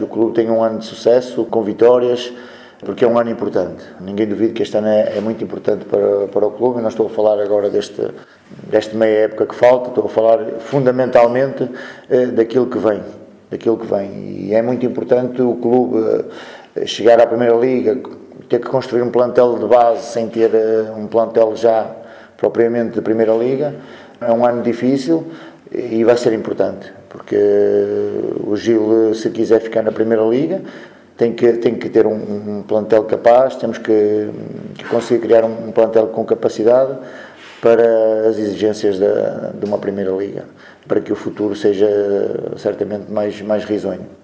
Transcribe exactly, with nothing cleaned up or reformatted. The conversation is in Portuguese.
que o clube tenha um ano de sucesso, com vitórias, porque é um ano importante. Ninguém duvida que este ano é, é muito importante para, para o clube. Eu não estou a falar agora deste, desta meia época que falta, estou a falar fundamentalmente eh, daquilo que vem, daquilo que vem. E é muito importante o clube eh, chegar à Primeira Liga, ter que construir um plantel de base sem ter eh, um plantel já propriamente de Primeira Liga. É um ano difícil e vai ser importante, porque o Gil, se quiser ficar na Primeira Liga, tem que, tem que ter um, um plantel capaz, temos que, que conseguir criar um, um plantel com capacidade para as exigências da, de uma Primeira Liga, para que o futuro seja certamente mais, mais risonho.